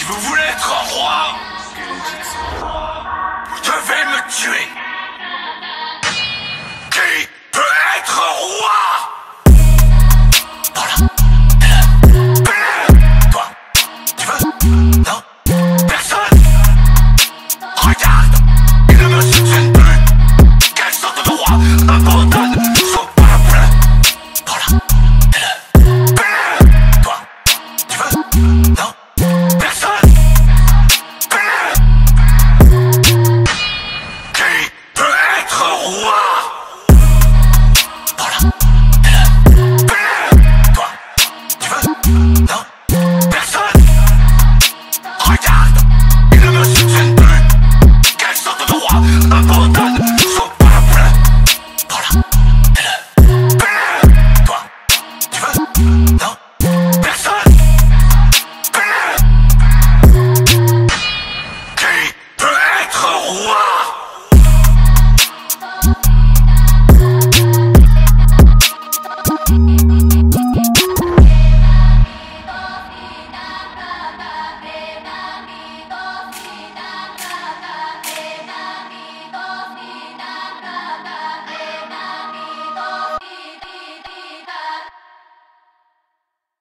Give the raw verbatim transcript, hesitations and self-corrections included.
vous voulez être roi, vous devez me tuer. Qui peut être roi? Voilà. Toi, tu veux? Non?